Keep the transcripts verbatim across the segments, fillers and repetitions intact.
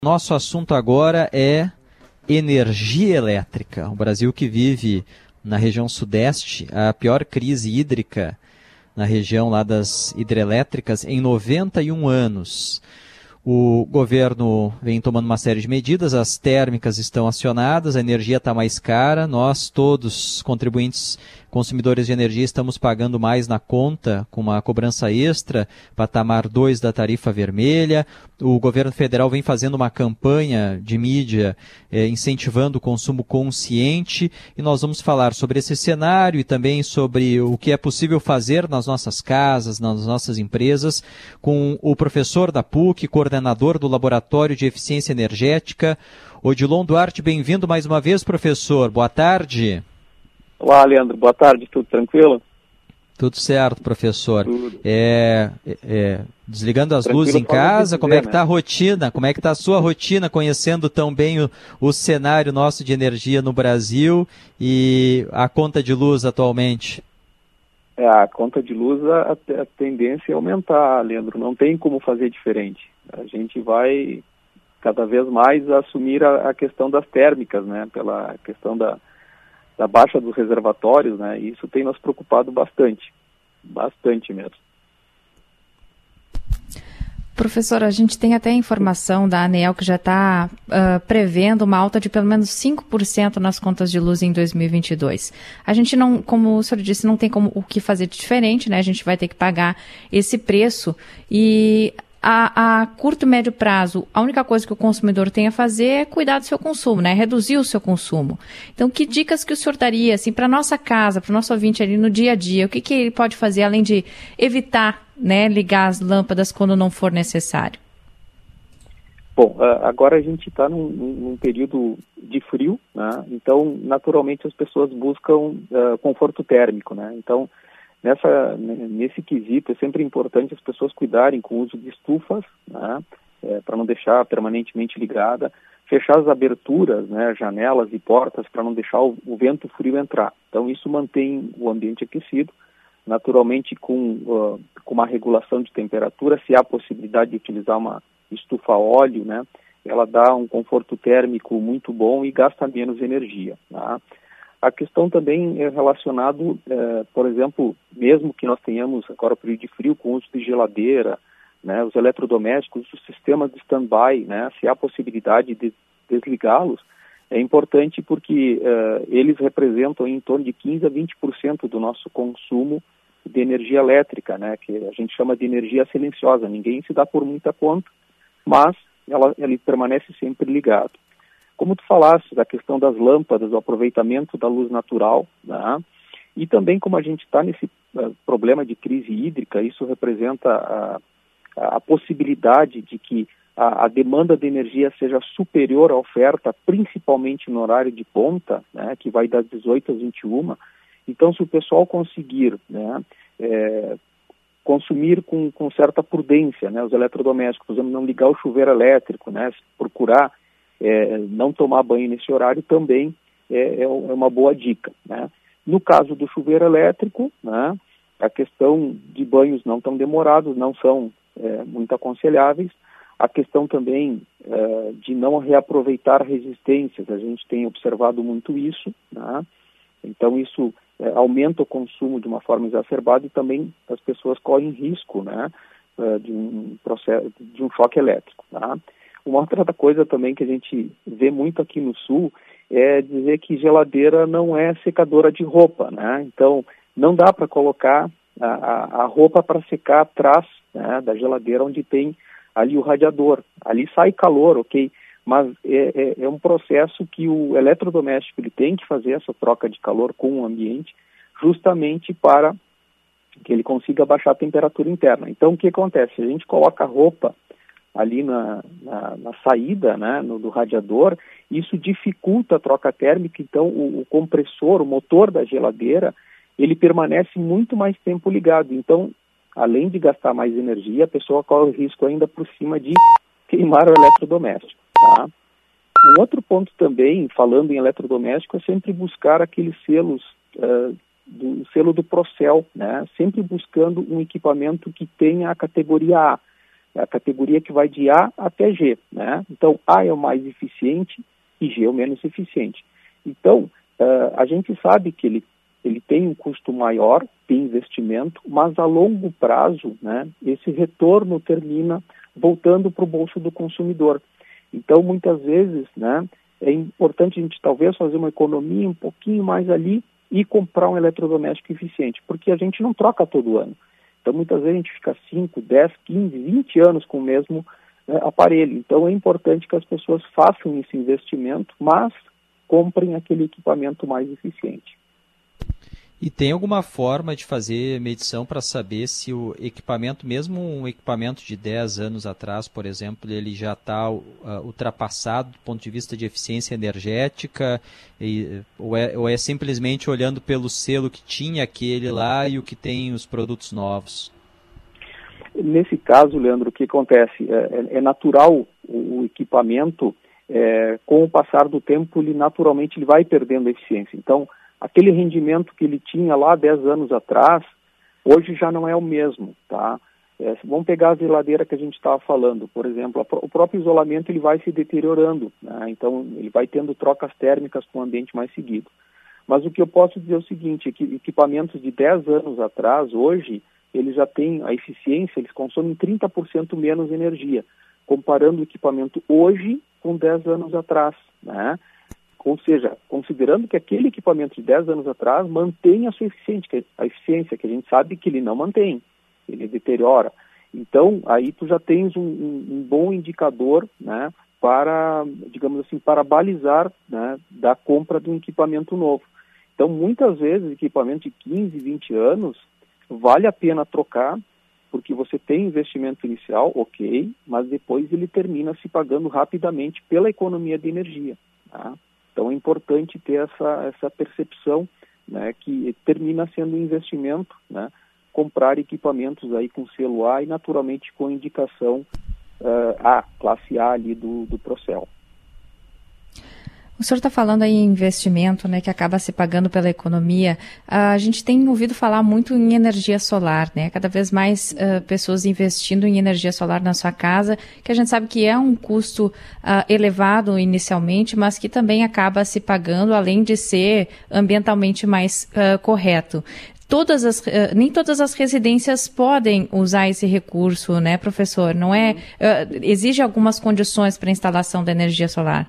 Nosso assunto agora é energia elétrica. O Brasil que vive na região sudeste a pior crise hídrica na região lá das hidrelétricas em noventa e um anos. O governo vem tomando uma série de medidas, as térmicas estão acionadas, a energia está mais cara, nós todos, contribuintes, consumidores de energia, estamos pagando mais na conta com uma cobrança extra, patamar dois da tarifa vermelha. O governo federal vem fazendo uma campanha de mídia eh, incentivando o consumo consciente e nós vamos falar sobre esse cenário e também sobre o que é possível fazer nas nossas casas, nas nossas empresas, com o professor da P U C, coordenador do Laboratório de Eficiência Energética, Odilon Duarte. Bem-vindo mais uma vez, professor. Boa tarde. Olá, Leandro. Boa tarde. Tudo tranquilo? Tudo certo, professor. Tudo. É, é, desligando as Tranquilo, luzes em casa, dizer, como é que está né? a rotina? Como é que está a sua rotina, conhecendo tão bem o, o cenário nosso de energia no Brasil e a conta de luz atualmente? É, a conta de luz, a, a tendência é aumentar, Leandro. Não tem como fazer diferente. A gente vai cada vez mais assumir a, a questão das térmicas, né? Pela questão da, da baixa dos reservatórios, né? E isso tem nos preocupado bastante. Bastante mesmo. Professor, a gente tem até informação da ANEEL que já está uh, prevendo uma alta de pelo menos cinco por cento nas contas de luz em dois mil e vinte e dois. A gente não, como o senhor disse, não tem como o que fazer de diferente, né? A gente vai ter que pagar esse preço e a, a curto e médio prazo, a única coisa que o consumidor tem a fazer é cuidar do seu consumo, né? Reduzir o seu consumo. Então, que dicas que o senhor daria, assim, para a nossa casa, para o nosso ouvinte ali no dia a dia? O que, que ele pode fazer além de evitar, né, ligar as lâmpadas quando não for necessário? Bom, agora a gente está num, num período de frio, né? Então, naturalmente, as pessoas buscam uh, conforto térmico, né? Então, nessa, nesse quesito, é sempre importante as pessoas cuidarem com o uso de estufas, né? É, para não deixar permanentemente ligada, fechar as aberturas, né, janelas e portas para não deixar o, o vento frio entrar. Então, isso mantém o ambiente aquecido. Naturalmente, com, uh, com uma regulação de temperatura, se há possibilidade de utilizar uma estufa a óleo, né, ela dá um conforto térmico muito bom e gasta menos energia. Tá? A questão também é relacionado, uh, por exemplo, mesmo que nós tenhamos agora período de frio com uso de geladeira, né, os eletrodomésticos, os sistemas de stand-by, né, se há possibilidade de desligá-los, é importante porque uh, eles representam em torno de quinze a vinte por cento do nosso consumo de energia elétrica, né, que a gente chama de energia silenciosa. Ninguém se dá por muita conta, mas ela, ele permanece sempre ligado. Como tu falaste, da questão das lâmpadas, do aproveitamento da luz natural, né, e também como a gente está nesse uh, problema de crise hídrica, isso representa a, a possibilidade de que A, a demanda de energia seja superior à oferta, principalmente no horário de ponta, né, que vai das dezoito às vinte e uma. Então, se o pessoal conseguir, né, é, consumir com, com certa prudência, né, os eletrodomésticos, por exemplo, não ligar o chuveiro elétrico, né, procurar é, não tomar banho nesse horário também é, é uma boa dica. Né. No caso do chuveiro elétrico, né, a questão de banhos não tão demorados, não são é, muito aconselháveis. A questão também uh, de não reaproveitar resistências, a gente tem observado muito isso, né? Então isso uh, aumenta o consumo de uma forma exacerbada e também as pessoas correm risco, né, uh, de um processo, de um choque elétrico. Tá? Uma outra coisa também que a gente vê muito aqui no Sul é dizer que geladeira não é secadora de roupa, né? Então não dá para colocar a, a, a roupa para secar atrás, né, da geladeira onde tem ali o radiador, ali sai calor, ok, mas é, é, é um processo que o eletrodoméstico ele tem que fazer essa troca de calor com o ambiente, justamente para que ele consiga baixar a temperatura interna. Então, o que acontece? A gente coloca a roupa ali na, na, na saída, né, no, do radiador, isso dificulta a troca térmica, então o, o compressor, o motor da geladeira, ele permanece muito mais tempo ligado, então além de gastar mais energia, a pessoa corre o risco ainda por cima de queimar o eletrodoméstico. Tá? Um outro ponto também, falando em eletrodoméstico, é sempre buscar aqueles selos, uh, do selo do Procel, né? Sempre buscando um equipamento que tenha a categoria A. É a categoria que vai de A até G, né? Então, A é o mais eficiente e G é o menos eficiente. Então, uh, a gente sabe que ele, ele tem um custo maior de investimento, mas a longo prazo, né, esse retorno termina voltando para o bolso do consumidor. Então, muitas vezes, né, é importante a gente talvez fazer uma economia um pouquinho mais ali e comprar um eletrodoméstico eficiente, porque a gente não troca todo ano. Então, muitas vezes a gente fica cinco, dez, quinze, vinte anos com o mesmo né, aparelho. Então, é importante que as pessoas façam esse investimento, mas comprem aquele equipamento mais eficiente. E tem alguma forma de fazer medição para saber se o equipamento, mesmo um equipamento de dez anos atrás, por exemplo, ele já está uh, ultrapassado do ponto de vista de eficiência energética, e, ou, é, ou é simplesmente olhando pelo selo que tinha aquele lá e o que tem os produtos novos? Nesse caso, Leandro, o que acontece? É, é natural o, o equipamento, é, com o passar do tempo, ele naturalmente ele vai perdendo eficiência. Então, aquele rendimento que ele tinha lá dez anos atrás, hoje já não é o mesmo, tá? É, vamos pegar a geladeira que a gente estava falando, por exemplo, a, o próprio isolamento ele vai se deteriorando, né? Então ele vai tendo trocas térmicas com o ambiente mais seguido. Mas o que eu posso dizer é o seguinte, é que equipamentos de dez anos atrás, hoje, eles já têm a eficiência, eles consomem trinta por cento menos energia, comparando o equipamento hoje com dez anos atrás, né? Ou seja, considerando que aquele equipamento de dez anos atrás mantém a sua eficiência, a eficiência, que a gente sabe que ele não mantém, ele deteriora. Então, aí tu já tens um, um, um bom indicador, né, para, digamos assim, para balizar, né, da compra de um equipamento novo. Então, muitas vezes, equipamento de quinze, vinte anos, vale a pena trocar, porque você tem investimento inicial, ok, mas depois ele termina se pagando rapidamente pela economia de energia, tá? Então é importante ter essa, essa percepção, né, que termina sendo um investimento, né, comprar equipamentos aí com selo A e naturalmente com indicação uh, A, classe A ali do, do Procel. O senhor está falando aí em investimento, né, que acaba se pagando pela economia. A gente tem ouvido falar muito em energia solar, né? Cada vez mais uh, pessoas investindo em energia solar na sua casa, que a gente sabe que é um custo uh, elevado inicialmente, mas que também acaba se pagando, além de ser ambientalmente mais uh, correto. Todas as, uh, nem todas as residências podem usar esse recurso, né, professor? Não é? Uh, exige algumas condições para a instalação da energia solar.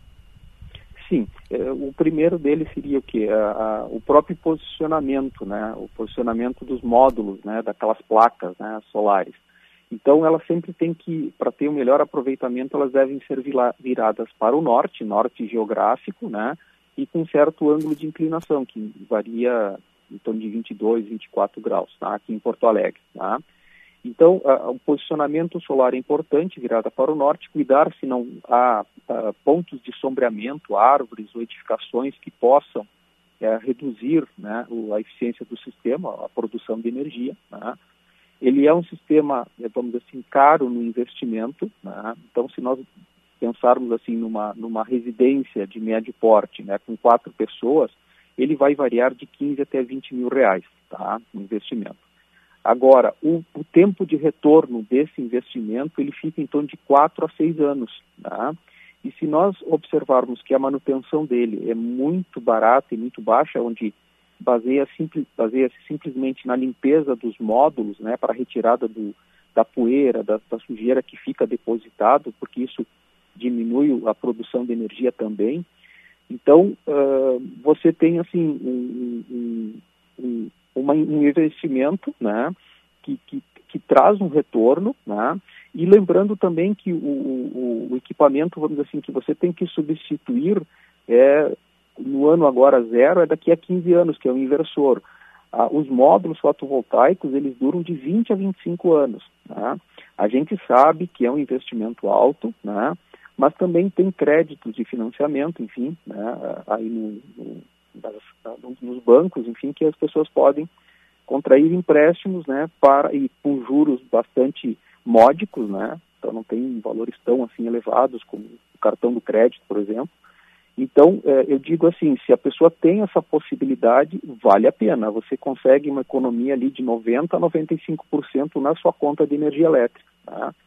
Sim, o primeiro deles seria o quê? A, a, o próprio posicionamento, né? O posicionamento dos módulos, né? Daquelas placas, né? Solares. Então, elas sempre têm que, para ter o um melhor aproveitamento, elas devem ser viradas para o norte, norte geográfico, né? E com certo ângulo de inclinação, que varia em torno de vinte e dois, vinte e quatro graus, tá? Aqui em Porto Alegre, tá? Então, o posicionamento solar é importante, virada para o norte, cuidar se não há a, pontos de sombreamento, árvores ou edificações que possam é, reduzir, né, a eficiência do sistema, a produção de energia, né? Ele é um sistema, vamos dizer assim, caro no investimento, né? Então, se nós pensarmos assim numa, numa residência de médio porte, né, com quatro pessoas, ele vai variar de quinze até vinte mil reais, tá, no investimento. Agora, o, o tempo de retorno desse investimento, ele fica em torno de quatro a seis anos, tá? E se nós observarmos que a manutenção dele é muito barata e muito baixa, onde baseia-se simples, baseia simplesmente na limpeza dos módulos, né, para a retirada do, da poeira, da, da sujeira que fica depositado, porque isso diminui a produção de energia também. Então, uh, você tem, assim, um... um, um Uma, um investimento, né, que, que, que traz um retorno, né, e lembrando também que o, o, o equipamento, vamos dizer assim, que você tem que substituir é, no ano agora zero, é daqui a quinze anos, que é o inversor. Ah, os módulos fotovoltaicos, eles duram de vinte a vinte e cinco anos, né. A gente sabe que é um investimento alto, né, mas também tem créditos de financiamento, enfim, né, aí no, no Das, nos bancos, enfim, que as pessoas podem contrair empréstimos, né, para, e com juros bastante módicos, né, então não tem valores tão assim elevados como o cartão do crédito, por exemplo. Então, eh, eu digo assim, se a pessoa tem essa possibilidade, vale a pena, você consegue uma economia ali de noventa a noventa e cinco por cento na sua conta de energia elétrica, tá?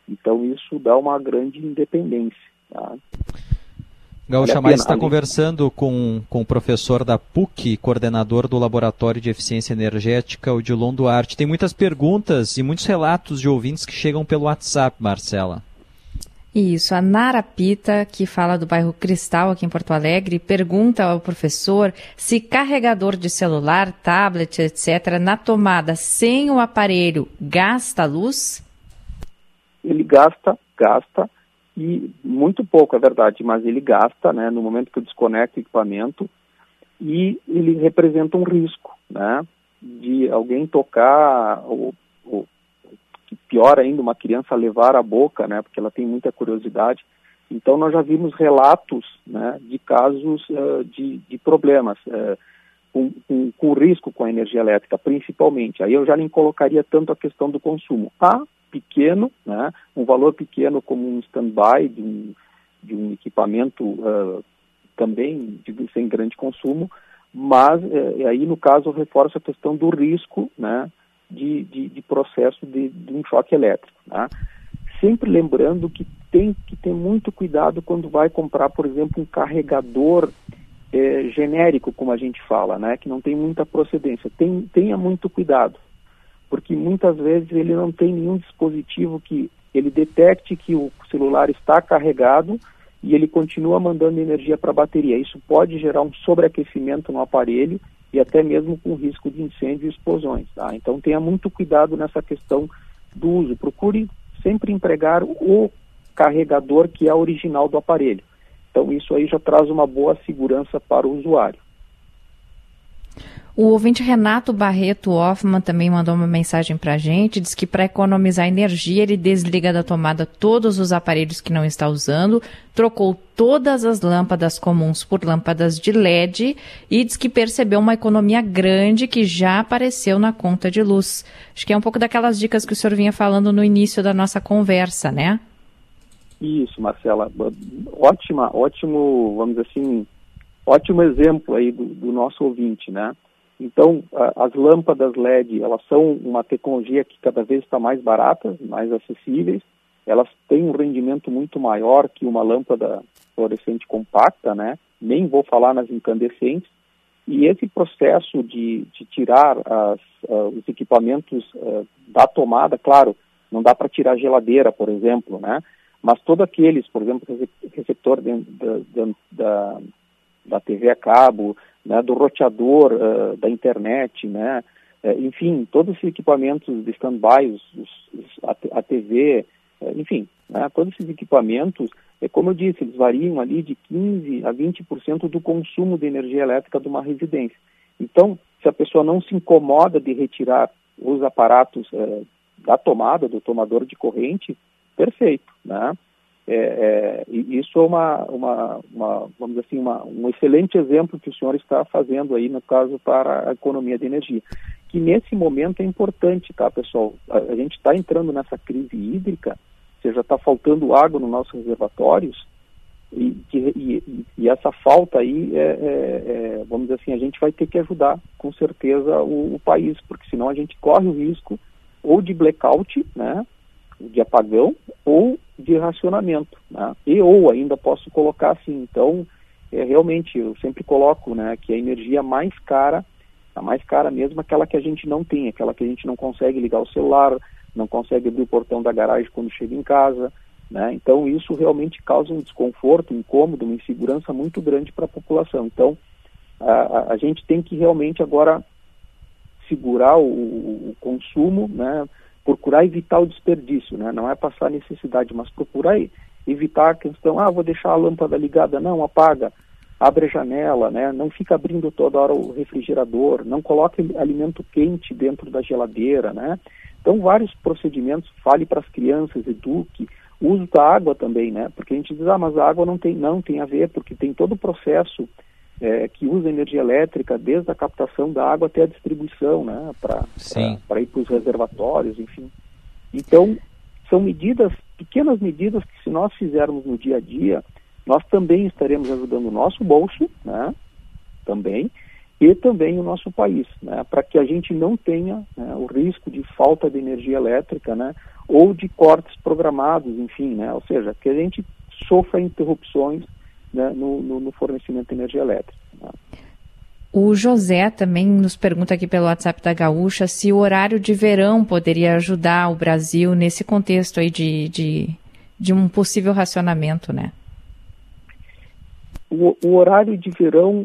Então isso dá uma grande independência. Tá? Gaúcha Vale Mais está ali. conversando com, com o professor da P U C, coordenador do Laboratório de Eficiência Energética, o Odilon Duarte. Tem muitas perguntas e muitos relatos de ouvintes que chegam pelo WhatsApp, Marcela. Isso, a Nara Pita, que fala do bairro Cristal, aqui em Porto Alegre, pergunta ao professor se carregador de celular, tablet, etcétera, na tomada sem o aparelho, gasta luz? Ele gasta, gasta, e muito pouco, é verdade, mas ele gasta, né, no momento que eu desconecto o equipamento, e ele representa um risco, né, de alguém tocar, ou, ou pior ainda, uma criança levar a boca, né, porque ela tem muita curiosidade. Então nós já vimos relatos, né, de casos uh, de, de problemas uh, com, com, com risco com a energia elétrica, principalmente. Aí eu já nem colocaria tanto a questão do consumo. Há pequeno, né, um valor pequeno como um stand-by de um, de um equipamento uh, também de, sem grande consumo, mas uh, aí no caso eu reforço a questão do risco, né, de, de, de processo de, de um choque elétrico. Né? Sempre lembrando que tem que ter muito cuidado quando vai comprar, por exemplo, um carregador eh, genérico, como a gente fala, né, que não tem muita procedência. Tem, tenha muito cuidado, porque muitas vezes ele não tem nenhum dispositivo que ele detecte que o celular está carregado e ele continua mandando energia para a bateria. Isso pode gerar um sobreaquecimento no aparelho e até mesmo com risco de incêndio e explosões. Tá? Então tenha muito cuidado nessa questão do uso. Procure sempre empregar o carregador que é original do aparelho. Então isso aí já traz uma boa segurança para o usuário. O ouvinte Renato Barreto Hoffman também mandou uma mensagem para a gente, diz que para economizar energia ele desliga da tomada todos os aparelhos que não está usando, trocou todas as lâmpadas comuns por lâmpadas de L E D e diz que percebeu uma economia grande que já apareceu na conta de luz. Acho que é um pouco daquelas dicas que o senhor vinha falando no início da nossa conversa, né? Isso, Marcela. Ótima, ótimo, vamos dizer assim, ótimo exemplo aí do, do nosso ouvinte, né? Então, a, as lâmpadas L E D, elas são uma tecnologia que cada vez está mais barata, mais acessíveis. Elas têm um rendimento muito maior que uma lâmpada fluorescente compacta, né? Nem vou falar nas incandescentes. E esse processo de, de tirar as, uh, os equipamentos uh, da tomada, claro, não dá para tirar a geladeira, por exemplo, né? Mas todos aqueles, por exemplo, receptor de, da, da, da T V a cabo, né, do roteador uh, da internet, né, uh, enfim, todos esses equipamentos de stand-by, os, os, a, a T V, uh, enfim, né, todos esses equipamentos, é, como eu disse, eles variam ali de quinze a vinte por cento do consumo de energia elétrica de uma residência. Então, se a pessoa não se incomoda de retirar os aparatos uh, da tomada, do tomador de corrente, perfeito, né? É, é, isso é uma, uma, uma, vamos dizer assim, uma, um excelente exemplo que o senhor está fazendo aí, no caso, para a economia de energia. Que nesse momento é importante, tá, pessoal? A, a gente está entrando nessa crise hídrica, ou seja, está faltando água nos nossos reservatórios, e, e, e essa falta aí, é, é, é, vamos dizer assim, a gente vai ter que ajudar, com certeza, o, o país, porque senão a gente corre o risco ou de blackout, né, de apagão, ou de racionamento, né? E ou ainda posso colocar assim, então, é, realmente, eu sempre coloco, né, que a energia mais cara, a mais cara mesmo, aquela que a gente não tem, aquela que a gente não consegue ligar o celular, não consegue abrir o portão da garagem quando chega em casa, né? Então isso realmente causa um desconforto, um incômodo, uma insegurança muito grande para a população. Então, a, a gente tem que realmente agora segurar o, o consumo, né, procurar evitar o desperdício, né? Não é passar necessidade, mas procurar evitar a questão, ah, vou deixar a lâmpada ligada, não, apaga, abre a janela, né? Não fica abrindo toda hora o refrigerador, não coloque alimento quente dentro da geladeira, né? Então, vários procedimentos, fale para as crianças, eduque, uso da água também, né? Porque a gente diz, ah, mas a água não tem, não tem a ver, porque tem todo o processo É, que usa energia elétrica desde a captação da água até a distribuição, né, para ir para os reservatórios, enfim. Então, são medidas, pequenas medidas que se nós fizermos no dia a dia, nós também estaremos ajudando o nosso bolso, né, também, e também o nosso país, né, para que a gente não tenha, né, o risco de falta de energia elétrica, né, ou de cortes programados, enfim, né? Ou seja, que a gente sofra interrupções, né, no, no, no fornecimento de energia elétrica. Né? O José também nos pergunta aqui pelo WhatsApp da Gaúcha se o horário de verão poderia ajudar o Brasil nesse contexto aí de, de, de um possível racionamento, né? O, o horário de verão,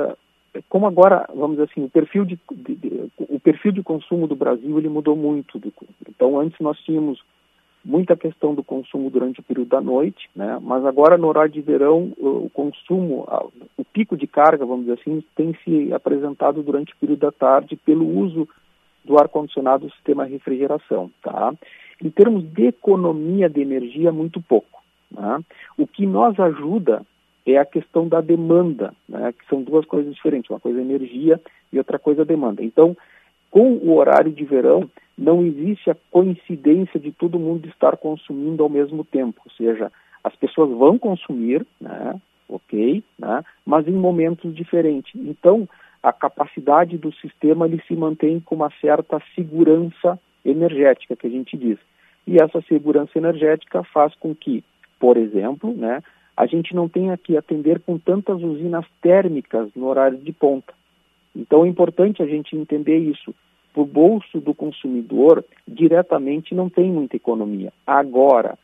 é, como agora, vamos dizer assim, o perfil de, de, de, o perfil de consumo do Brasil, ele mudou muito. Então, antes nós tínhamos muita questão do consumo durante o período da noite, né? Mas agora no horário de verão o consumo, o pico de carga, vamos dizer assim, tem se apresentado durante o período da tarde pelo uso do ar-condicionado do sistema de refrigeração, tá? Em termos de economia de energia, muito pouco, né? O que nos ajuda é a questão da demanda, né? Que são duas coisas diferentes, uma coisa é energia e outra coisa é demanda. Então, com o horário de verão, não existe a coincidência de todo mundo estar consumindo ao mesmo tempo, ou seja, as pessoas vão consumir, né, ok, né, mas em momentos diferentes. Então, a capacidade do sistema ele se mantém com uma certa segurança energética, que a gente diz. E essa segurança energética faz com que, por exemplo, né, a gente não tenha que atender com tantas usinas térmicas no horário de ponta. Então, é importante a gente entender isso. Para o bolso do consumidor, diretamente não tem muita economia. Agora,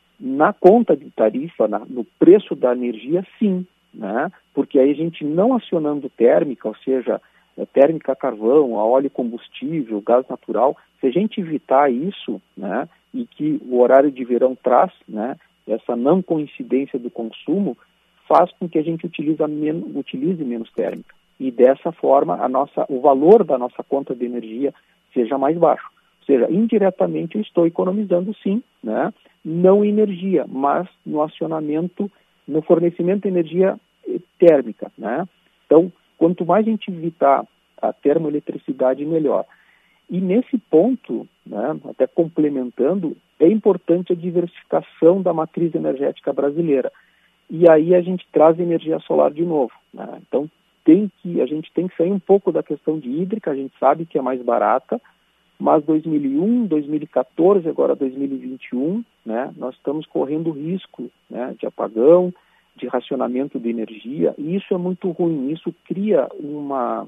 na conta de tarifa, na, no preço da energia, sim, né? Porque aí a gente não acionando térmica, ou seja, é, térmica a carvão, a óleo combustível, gás natural, se a gente evitar isso, né, e que o horário de verão traz, né, essa não coincidência do consumo, faz com que a gente utilize, men- utilize menos térmica. E dessa forma a nossa, o valor da nossa conta de energia seja mais baixo. Ou seja, indiretamente eu estou economizando sim, né? Não em energia, mas no acionamento, no fornecimento de energia térmica, né? Então, quanto mais a gente evitar a termoeletricidade, melhor. E nesse ponto, né, até complementando, é importante a diversificação da matriz energética brasileira. E aí a gente traz energia solar de novo, né? Então, Tem que, a gente tem que sair um pouco da questão de hídrica, a gente sabe que é mais barata, mas dois mil e um, dois mil e quatorze, agora dois mil e vinte e um, né, nós estamos correndo risco, né, de apagão, de racionamento de energia, e isso é muito ruim, isso cria uma,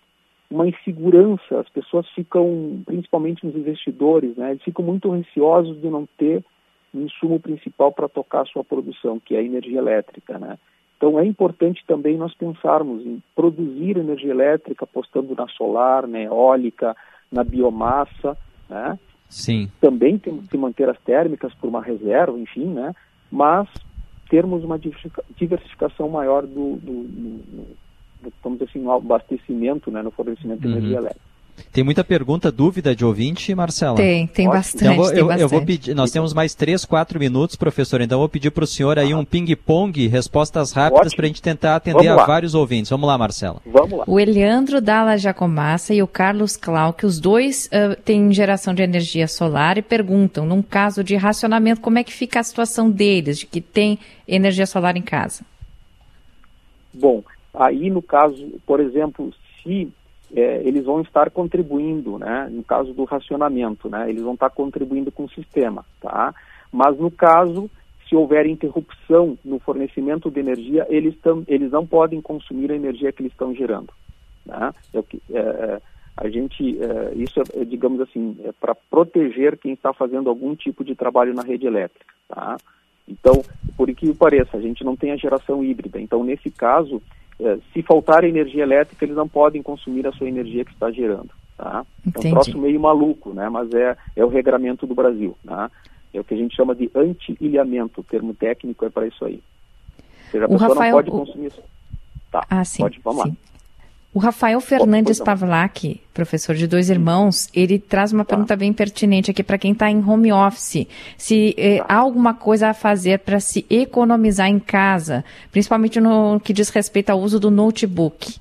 uma insegurança, as pessoas ficam, principalmente os investidores, né, eles ficam muito receosos de não ter o insumo principal para tocar a sua produção, que é a energia elétrica, né. Então, é importante também nós pensarmos em produzir energia elétrica, apostando na solar, na eólica, na biomassa, né? Sim. Também temos que manter as térmicas por uma reserva, enfim, né? Mas termos uma diversificação maior do, do, do, do vamos dizer assim, no abastecimento, né? No fornecimento de uhum. energia elétrica. Tem muita pergunta, dúvida de ouvinte, Marcela? Tem, tem Ótimo. bastante. Então, eu, tem eu, bastante. eu vou pedir, nós temos mais três, quatro minutos, professor, então eu vou pedir para o senhor aí um ping-pong, respostas rápidas para a gente tentar atender a vários ouvintes. Vamos lá, Marcela. Vamos lá. O Eliandro Dalla Jacomassa e o Carlos Clau, que os dois uh, têm geração de energia solar e perguntam, num caso de racionamento, como é que fica a situação deles, de que tem energia solar em casa? Bom, aí no caso, por exemplo, se É, eles vão estar contribuindo, né, no caso do racionamento, né, eles vão estar contribuindo com o sistema, tá? Mas no caso, se houver interrupção no fornecimento de energia, eles, tam, eles não podem consumir a energia que eles estão gerando, né? É, é, a gente, é, isso é, digamos assim, é para proteger quem está fazendo algum tipo de trabalho na rede elétrica, tá? Então, por que pareça, a gente não tem a geração híbrida, então nesse caso, se faltar energia elétrica, eles não podem consumir a sua energia que está gerando, tá? É um troço meio maluco, né? Mas é, é o regramento do Brasil, tá? É o que a gente chama de anti-ilhamento, o termo técnico é para isso aí. Ou seja, a o pessoa Rafael, não pode o... consumir isso. Tá, ah, sim, pode, vamos sim. lá. O Rafael Fernandes Pavlak, professor de dois irmãos, ele traz uma tá. pergunta bem pertinente aqui para quem está em home office. Se eh, tá. há alguma coisa a fazer para se economizar em casa, principalmente no que diz respeito ao uso do notebook?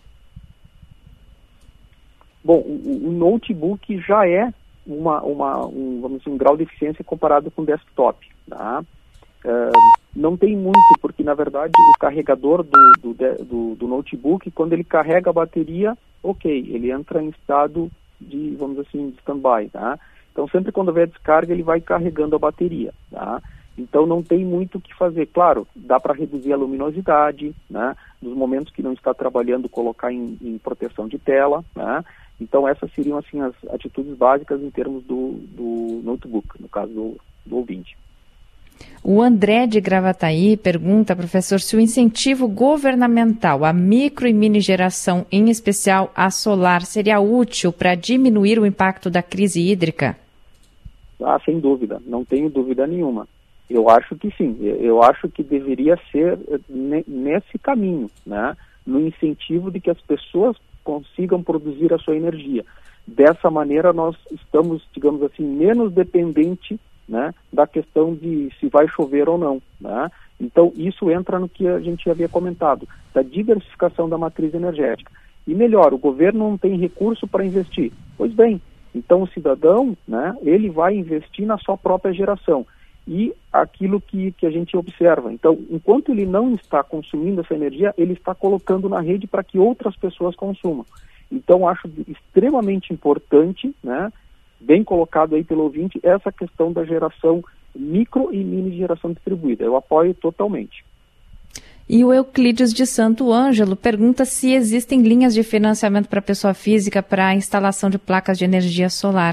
Bom, o, o notebook já é uma, uma, um, vamos dizer, um grau de eficiência comparado com o desktop, tá? Uh, não tem muito, porque na verdade o carregador do, do, do, do notebook, quando ele carrega a bateria, ok, ele entra em estado de, vamos dizer assim, de stand-by, tá? Então, sempre quando houver descarga, ele vai carregando a bateria, tá? Então, não tem muito o que fazer. Claro, dá para reduzir a luminosidade, né? Nos momentos que não está trabalhando, colocar em, em proteção de tela, né? Então, essas seriam, assim, as atitudes básicas em termos do, do notebook, no caso do, do ouvinte. O André de Gravataí pergunta, professor, se o incentivo governamental à micro e mini geração, em especial a solar, seria útil para diminuir o impacto da crise hídrica? Ah, sem dúvida, não tenho dúvida nenhuma. Eu acho que sim, eu acho que deveria ser nesse caminho, né? No incentivo de que as pessoas consigam produzir a sua energia. Dessa maneira nós estamos, digamos assim, menos dependentes, né, da questão de se vai chover ou não, né? Então isso entra no que a gente havia comentado, da diversificação da matriz energética. E melhor, o governo não tem recurso para investir. Pois bem, então o cidadão, né, ele vai investir na sua própria geração. E aquilo que, que a gente observa. Então, enquanto ele não está consumindo essa energia, ele está colocando na rede para que outras pessoas consumam. Então, acho extremamente importante, né, bem colocado aí pelo ouvinte, essa questão da geração micro e mini geração distribuída. Eu apoio totalmente. E o Euclides de Santo Ângelo pergunta se existem linhas de financiamento para pessoa física para a instalação de placas de energia solar.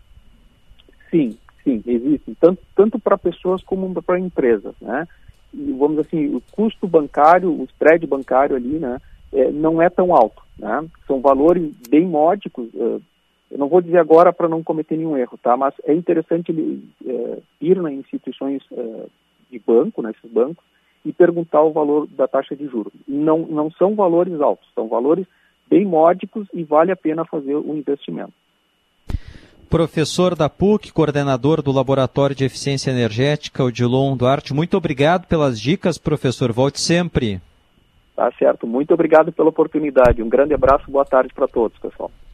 Sim. Sim, existem, tanto, tanto para pessoas como para empresas, né? E, vamos dizer assim, o custo bancário, o spread bancário ali, né, é, não é tão alto, né? São valores bem módicos, uh, eu não vou dizer agora para não cometer nenhum erro, tá? Mas é interessante uh, ir nas instituições uh, de banco, nesses bancos, e perguntar o valor da taxa de juros. Não, não são valores altos, são valores bem módicos e vale a pena fazer o investimento. Professor da P U C, coordenador do Laboratório de Eficiência Energética, Odilon Duarte, muito obrigado pelas dicas, professor. Volte sempre. Tá certo. Muito obrigado pela oportunidade. Um grande abraço, boa tarde para todos, pessoal.